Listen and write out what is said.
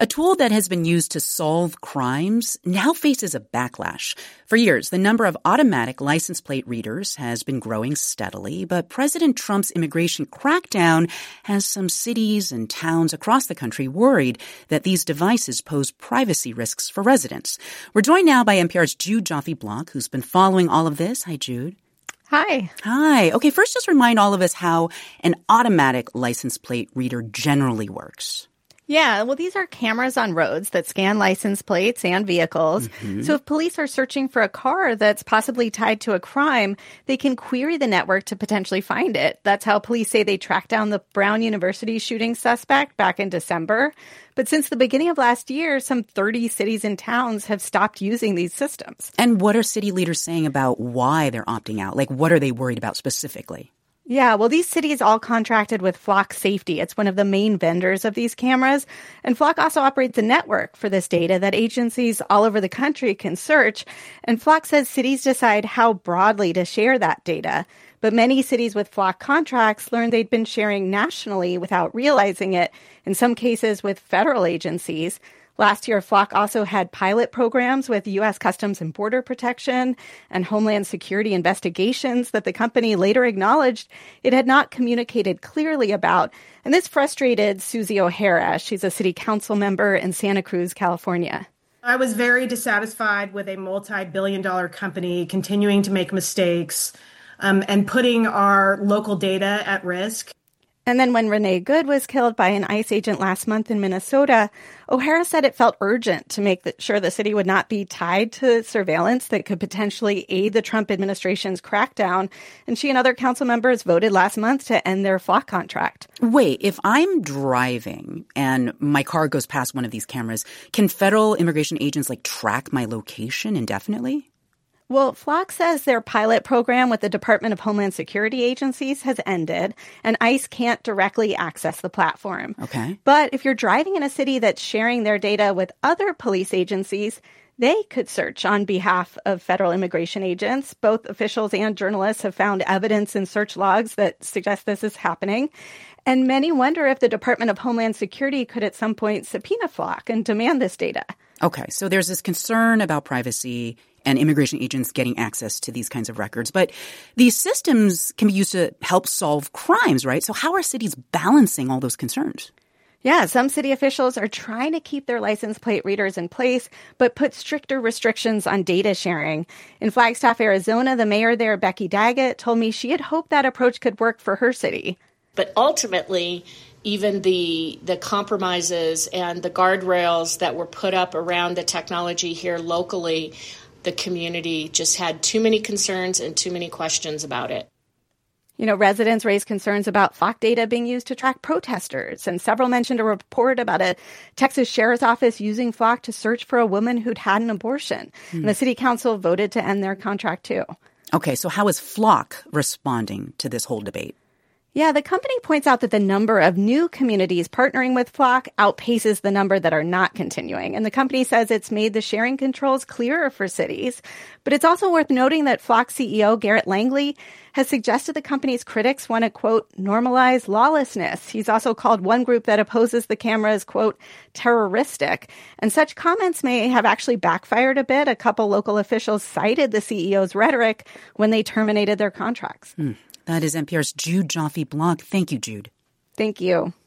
A tool that has been used to solve crimes now faces a backlash. For years, the number of automatic license plate readers has been growing steadily, but President Trump's immigration crackdown has some cities and towns across the country worried that these devices pose privacy risks for residents. We're joined now by NPR's Jude Joffe-Block, who's been following all of this. Hi, Jude. Hi. Hi. Okay, first just remind all of us how an automatic license plate reader generally works. Yeah, well, these are cameras on roads that scan license plates and vehicles. So if police are searching for a car that's possibly tied to a crime, they can query the network to potentially find it. That's how police say they tracked down the Brown University shooting suspect back in December. But since the beginning of last year, some 30 cities and towns have stopped using these systems. And what are city leaders saying about why they're opting out? Like, what are they worried about specifically? Yeah, well, these cities all contracted with Flock Safety. It's one of the main vendors of these cameras. And Flock also operates a network for this data that agencies all over the country can search. And Flock says cities decide how broadly to share that data. But many cities with Flock contracts learned they'd been sharing nationally without realizing it, in some cases with federal agencies. Last year, Flock also had pilot programs with U.S. Customs and Border Protection and Homeland Security investigations that the company later acknowledged it had not communicated clearly about. And this frustrated Susie O'Hara. She's a city council member in Santa Cruz, California. I was very dissatisfied with a multi-billion-dollar company continuing to make mistakes and putting our local data at risk. And then when Renee Good was killed by an ICE agent last month in Minnesota, O'Hara said it felt urgent to make sure the city would not be tied to surveillance that could potentially aid the Trump administration's crackdown. And she and other council members voted last month to end their Flock contract. Wait, if I'm driving and my car goes past one of these cameras, can federal immigration agents track my location indefinitely? Well, Flock says their pilot program with the Department of Homeland Security agencies has ended, and ICE can't directly access the platform. Okay. But if you're driving in a city that's sharing their data with other police agencies, they could search on behalf of federal immigration agents. Both officials and journalists have found evidence in search logs that suggest this is happening. And many wonder if the Department of Homeland Security could at some point subpoena Flock and demand this data. Okay, so there's this concern about privacy and immigration agents getting access to these kinds of records. But these systems can be used to help solve crimes, right? So how are cities balancing all those concerns? Yeah, some city officials are trying to keep their license plate readers in place, but put stricter restrictions on data sharing. In Flagstaff, Arizona, the mayor there, Becky Daggett, told me she had hoped that approach could work for her city. But ultimately, even the compromises and the guardrails that were put up around the technology here locally, the community just had too many concerns and too many questions about it. You know, residents raised concerns about Flock data being used to track protesters, and several mentioned a report about a Texas sheriff's office using Flock to search for a woman who'd had an abortion. And the city council voted to end their contract, too. Okay, so how is Flock responding to this whole debate? Yeah, the company points out that the number of new communities partnering with Flock outpaces the number that are not continuing. And the company says it's made the sharing controls clearer for cities. But it's also worth noting that Flock CEO Garrett Langley has suggested the company's critics want to, quote, normalize lawlessness. He's also called one group that opposes the cameras, quote, terroristic. And such comments may have actually backfired a bit. A couple local officials cited the CEO's rhetoric when they terminated their contracts. That is NPR's Jude Joffe-Block. Thank you, Jude. Thank you.